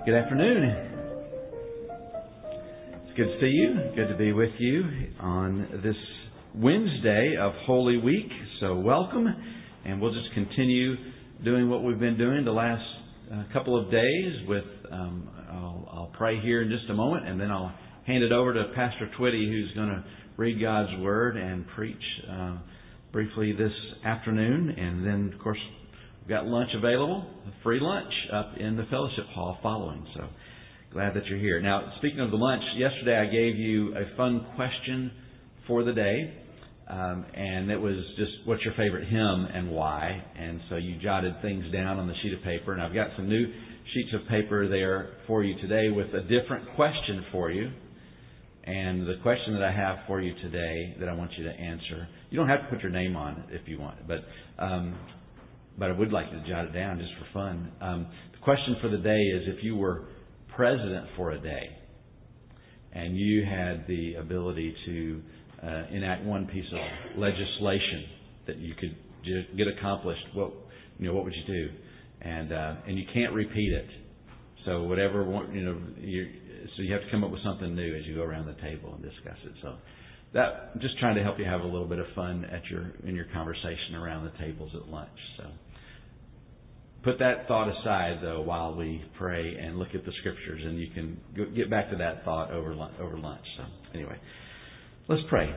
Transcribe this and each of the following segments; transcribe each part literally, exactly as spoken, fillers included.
Good afternoon. It's good to see you. Good to be with you on this Wednesday of Holy Week. So welcome, and we'll just continue doing what we've been doing the last uh, couple of days. With um, I'll, I'll pray here in just a moment, and then I'll hand it over to Pastor Twitty, who's going to read God's Word and preach uh, briefly this afternoon. And then, of course, we've got lunch available, a free lunch up in the fellowship hall following. So glad that you're here. Now, speaking of the lunch, yesterday I gave you a fun question for the day. Um, and it was just, what's your favorite hymn and why? And so you jotted things down on the sheet of paper. And I've got some new sheets of paper there for you today with a different question for you. And the question that I have for you today that I want you to answer, you don't have to put your name on it if you want, but um, but I would like you to jot it down just for fun. Um, the question for the day is, if you were president for a day and you had the ability to uh, enact one piece of legislation that you could just get accomplished, what you know, what would you do? And uh, and you can't repeat it. So whatever you know, you so you have to come up with something new as you go around the table and discuss it. So that I'm just trying to help you have a little bit of fun at your in your conversation around the tables at lunch. So put that thought aside, though, while we pray and look at the Scriptures, and you can go, get back to that thought over over lunch. So anyway, let's pray.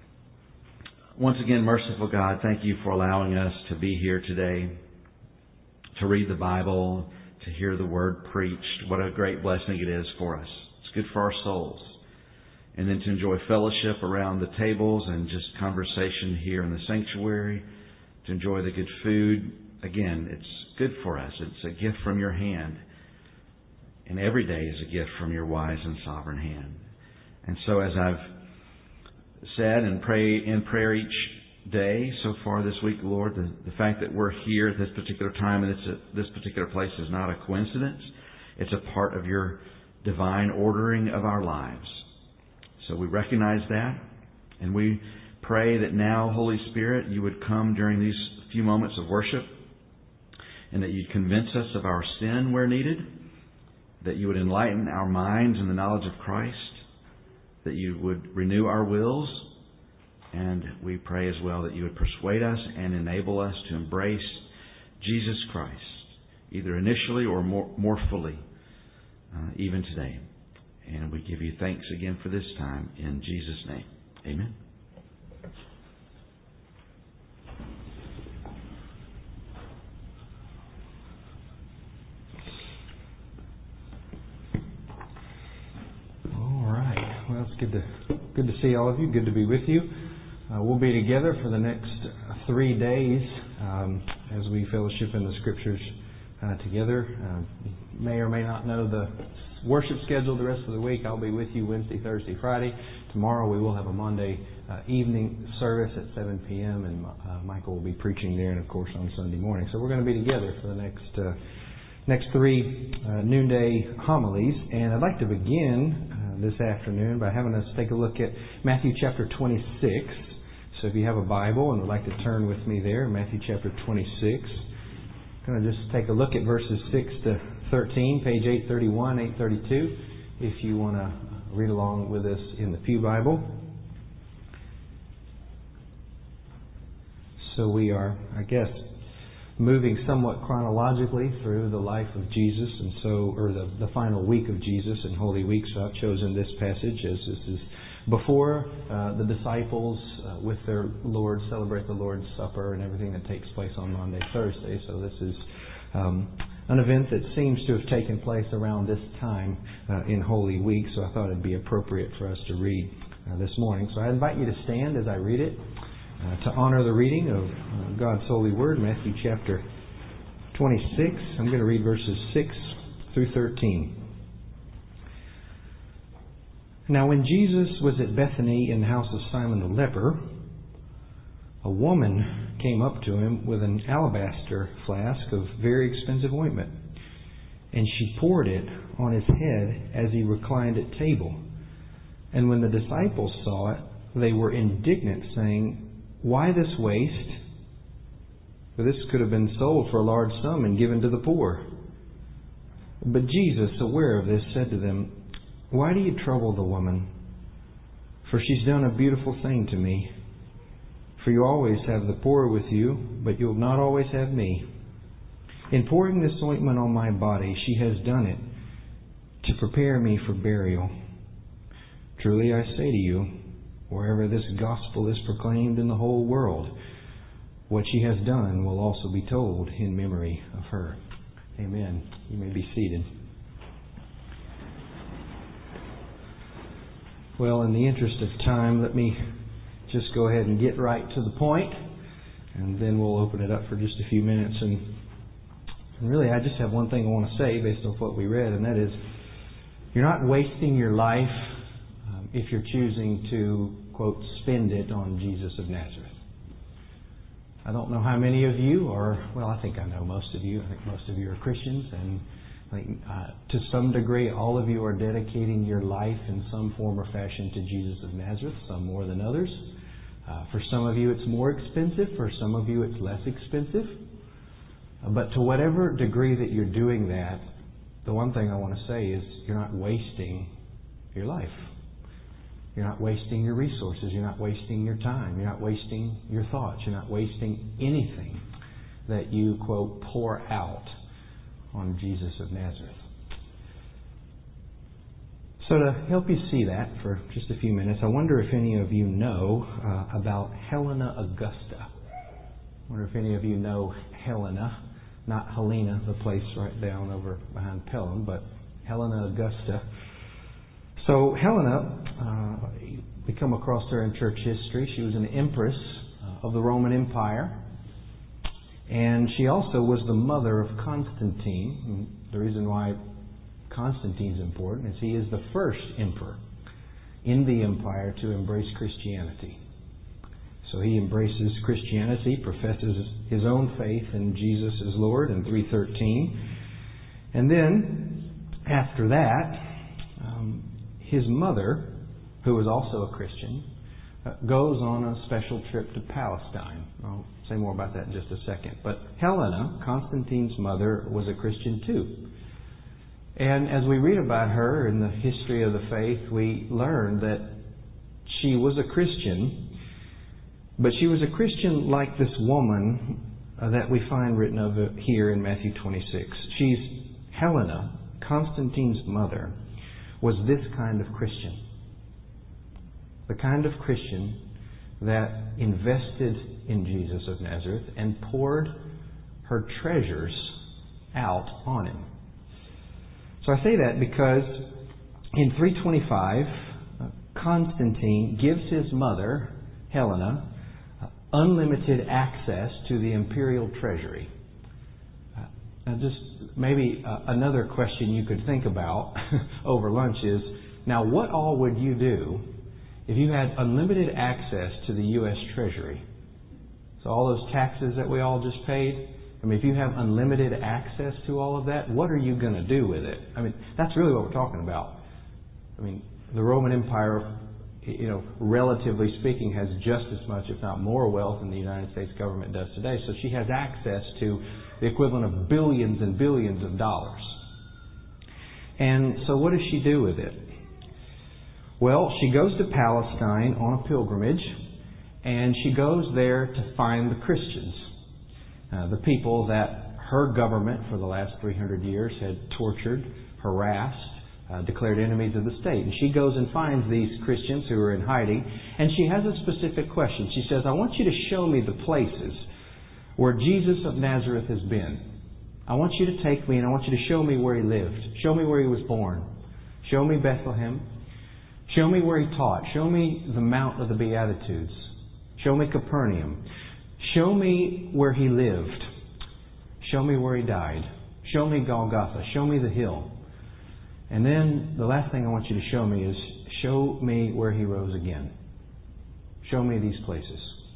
Once again, merciful God, thank you for allowing us to be here today, to read the Bible, to hear the Word preached. What a great blessing it is for us. It's good for our souls. And then to enjoy fellowship around the tables and just conversation here in the sanctuary, to enjoy the good food. Again, it's good for us. It's a gift from your hand. And every day is a gift from your wise and sovereign hand. And so as I've said and pray in prayer each day so far this week, Lord, the, the fact that we're here at this particular time and it's a, this particular place is not a coincidence. It's a part of your divine ordering of our lives. So we recognize that, and we pray that now, Holy Spirit, you would come during these few moments of worship, and that you'd convince us of our sin where needed, that you would enlighten our minds in the knowledge of Christ, that you would renew our wills, and we pray as well that you would persuade us and enable us to embrace Jesus Christ, either initially or more, more fully, uh, even today. And we give you thanks again for this time. In Jesus' name, amen. All right. Well, it's good to good to see all of you. Good to be with you. Uh, we'll be together for the next three days um, as we fellowship in the Scriptures uh, together. Uh, you may or may not know the worship schedule the rest of the week. I'll be with you Wednesday, Thursday, Friday. Tomorrow we will have a Monday uh, evening service at seven p.m. and uh, Michael will be preaching there, and of course on Sunday morning. So we're going to be together for the next uh, next three uh, noonday homilies. And I'd like to begin uh, this afternoon by having us take a look at Matthew chapter twenty-six. So if you have a Bible and would like to turn with me there, Matthew chapter twenty-six. I'm going to just take a look at verses six to thirteen, page eight thirty-one, eight thirty-two, if you want to read along with us in the Pew Bible. So we are, I guess, moving somewhat chronologically through the life of Jesus, and so, or the, the final week of Jesus in Holy Week. So I've chosen this passage as this is before uh, the disciples uh, with their Lord celebrate the Lord's Supper and everything that takes place on Maundy, Thursday. So this is um, an event that seems to have taken place around this time uh, in Holy Week. So I thought it'd be appropriate for us to read uh, this morning. So I invite you to stand as I read it uh, to honor the reading of uh, God's holy word, Matthew chapter twenty-six. I'm going to read verses six through thirteen. Now when Jesus was at Bethany in the house of Simon the leper, a woman came up to him with an alabaster flask of very expensive ointment, and she poured it on his head as he reclined at table. And when the disciples saw it, they were indignant, saying, "Why this waste? For this could have been sold for a large sum and given to the poor." But Jesus, aware of this, said to them, "Why do you trouble the woman? For she's done a beautiful thing to me. For you always have the poor with you, but you'll not always have me. In pouring this ointment on my body, she has done it to prepare me for burial. Truly I say to you, wherever this gospel is proclaimed in the whole world, what she has done will also be told in memory of her." Amen. You may be seated. Well, in the interest of time, let me just go ahead and get right to the point, and then we'll open it up for just a few minutes. And, and really, I just have one thing I want to say based on what we read, and that is, you're not wasting your life um, if you're choosing to, quote, spend it on Jesus of Nazareth. I don't know how many of you are, well, I think I know most of you. I think most of you are Christians, and I think uh, to some degree all of you are dedicating your life in some form or fashion to Jesus of Nazareth, some more than others. Uh, for some of you it's more expensive, for some of you it's less expensive. Uh, but to whatever degree that you're doing that, the one thing I want to say is you're not wasting your life. You're not wasting your resources. You're not wasting your time. You're not wasting your thoughts. You're not wasting anything that you, quote, pour out on Jesus of Nazareth. So to help you see that for just a few minutes, I wonder if any of you know uh, about Helena Augusta. I wonder if any of you know Helena, not Helena, the place right down over behind Pelham, but Helena Augusta. So Helena, uh, we come across her in church history. She was an empress uh, of the Roman Empire. And she also was the mother of Constantine. And the reason why Constantine's important is he is the first emperor in the empire to embrace Christianity. So he embraces Christianity, professes his own faith in Jesus as Lord in three thirteen. And then, after that, um, his mother, who was also a Christian, uh, goes on a special trip to Palestine. I'll say more about that in just a second. But Helena, Constantine's mother, was a Christian too. And as we read about her in the history of the faith, we learn that she was a Christian, but she was a Christian like this woman uh, that we find written of here in Matthew twenty-six. She's Helena, Constantine's mother, was this kind of Christian. The kind of Christian that invested in Jesus of Nazareth and poured her treasures out on Him. So I say that because in three twenty-five, uh, Constantine gives his mother, Helena, uh, unlimited access to the imperial treasury. Uh, now just maybe uh, another question you could think about over lunch is, now what all would you do if you had unlimited access to the U S Treasury? So all those taxes that we all just paid, I mean, if you have unlimited access to all of that, what are you going to do with it? I mean, that's really what we're talking about. I mean, the Roman Empire, you know, relatively speaking, has just as much, if not more, wealth than the United States government does today. So she has access to the equivalent of billions and billions of dollars. And so what does she do with it? Well, she goes to Palestine on a pilgrimage, and she goes there to find the Christians. Uh, the people that her government for the last three hundred years had tortured, harassed, uh, declared enemies of the state. And she goes and finds these Christians who are in hiding, and she has a specific question. She says, I want you to show me the places where Jesus of Nazareth has been. I want you to take me and I want you to show me where He lived. Show me where He was born. Show me Bethlehem. Show me where He taught. Show me the Mount of the Beatitudes. Show me Capernaum. Show me where He lived. Show me where He died. Show me Golgotha. Show me the hill. And then the last thing I want you to show me is show me where He rose again. Show me these places.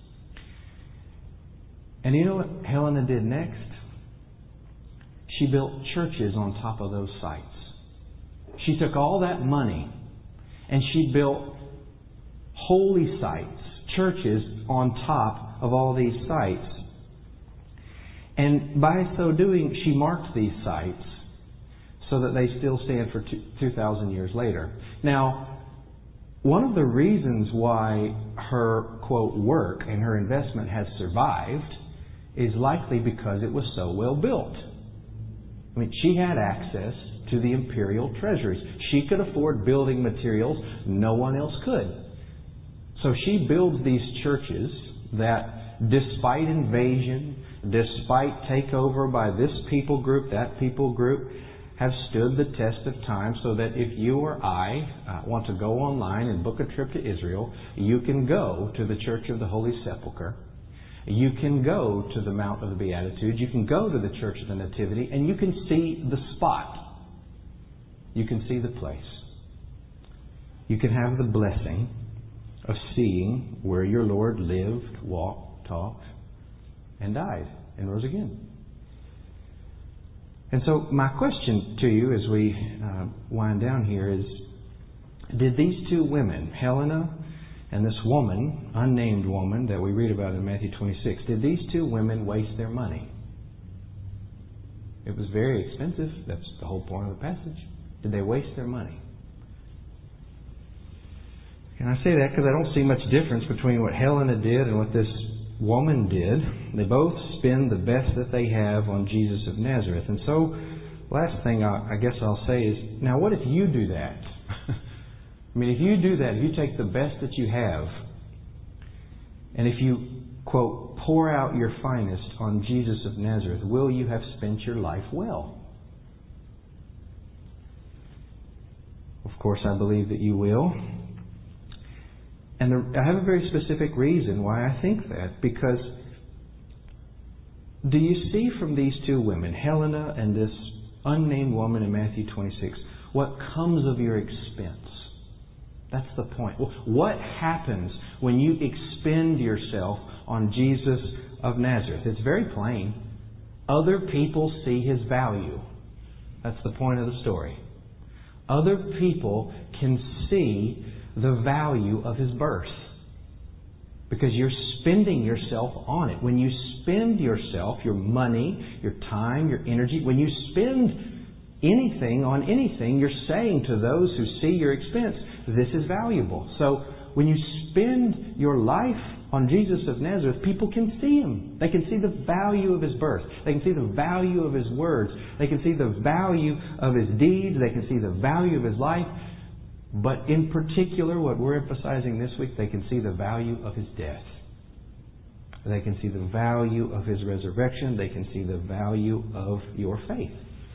And you know what Helena did next? She built churches on top of those sites. She took all that money and she built holy sites, churches on top of all these sites. And by so doing, she marked these sites so that they still stand for two thousand years later. Now, one of the reasons why her, quote, work and her investment has survived is likely because it was so well built. I mean, she had access to the imperial treasuries. She could afford building materials no one else could. So she builds these churches that, despite invasion, despite takeover by this people group, that people group, have stood the test of time, so that if you or I uh, want to go online and book a trip to Israel, you can go to the Church of the Holy Sepulchre. You can go to the Mount of the Beatitudes. You can go to the Church of the Nativity, and you can see the spot. You can see the place. You can have the blessing of seeing where your Lord lived, walked, talked, and died, and rose again. And so my question to you as we uh, wind down here is, did these two women, Helena and this woman, unnamed woman that we read about in Matthew twenty-six, did these two women waste their money? It was very expensive. That's the whole point of the passage. Did they waste their money? And I say that because I don't see much difference between what Helena did and what this woman did. They both spend the best that they have on Jesus of Nazareth. And so, last thing I, I guess I'll say is, now what if you do that? I mean, if you do that, if you take the best that you have, and if you, quote, pour out your finest on Jesus of Nazareth, will you have spent your life well? Of course, I believe that you will. And the, I have a very specific reason why I think that. Because do you see from these two women, Helena and this unnamed woman in Matthew twenty-six, what comes of your expense? That's the point. What happens when you expend yourself on Jesus of Nazareth? It's very plain. Other people see His value. That's the point of the story. Other people can see the value of His birth, because you're spending yourself on it. When you spend yourself, your money, your time, your energy, when you spend anything on anything, you're saying to those who see your expense, this is valuable. So when you spend your life on Jesus of Nazareth, people can see Him. They can see the value of His birth. They can see the value of His words. They can see the value of His deeds. They can see the value of His life. But in particular, what we're emphasizing this week, they can see the value of His death. They can see the value of His resurrection. They can see the value of your faith.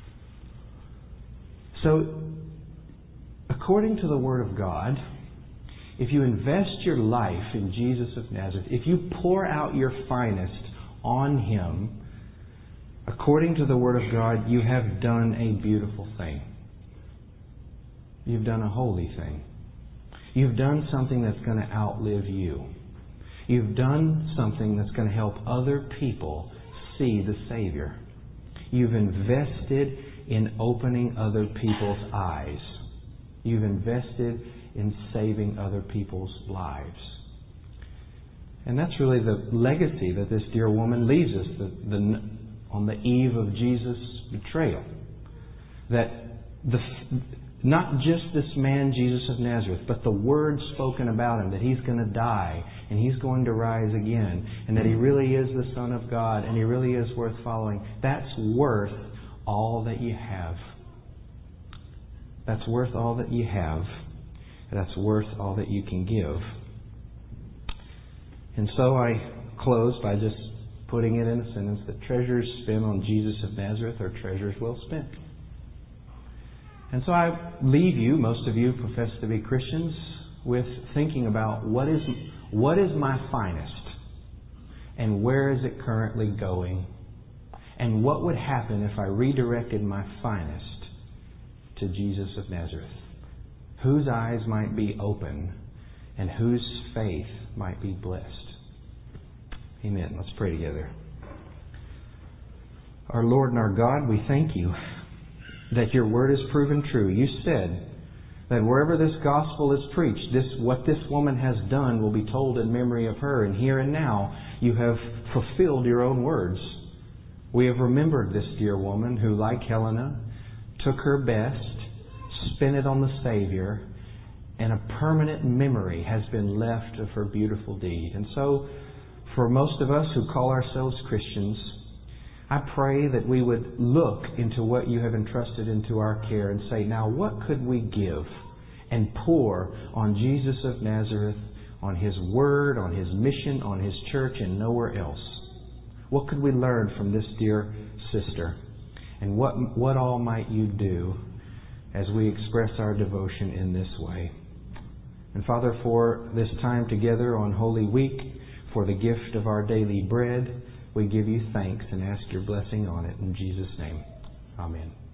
So, according to the Word of God, if you invest your life in Jesus of Nazareth, if you pour out your finest on Him, according to the Word of God, you have done a beautiful thing. You've done a holy thing. You've done something that's going to outlive you. You've done something that's going to help other people see the Savior. You've invested in opening other people's eyes. You've invested in saving other people's lives. And that's really the legacy that this dear woman leaves us the, the, on the eve of Jesus' betrayal. That the not just this man, Jesus of Nazareth, but the words spoken about Him, that He's going to die and He's going to rise again, and that He really is the Son of God and He really is worth following. That's worth all that you have. That's worth all that you have. That's worth all that you can give. And so I close by just putting it in a sentence that treasures spent on Jesus of Nazareth are treasures well spent. And so I leave you, most of you profess to be Christians, with thinking about what is what is my finest, and where is it currently going, and what would happen if I redirected my finest to Jesus of Nazareth, whose eyes might be open and whose faith might be blessed. Amen. Let's pray together. Our Lord and our God, we thank You that Your Word is proven true. You said that wherever this gospel is preached, this what this woman has done will be told in memory of her. And here and now, You have fulfilled Your own words. We have remembered this dear woman who, like Helena, took her best, spent it on the Savior, and a permanent memory has been left of her beautiful deed. And so, for most of us who call ourselves Christians, I pray that we would look into what you have entrusted into our care and say, now what could we give and pour on Jesus of Nazareth, on His Word, on His mission, on His church, and nowhere else? What could we learn from this dear sister? And what, what all might you do as we express our devotion in this way? And Father, for this time together on Holy Week, for the gift of our daily bread, we give you thanks and ask your blessing on it. In Jesus' name, amen.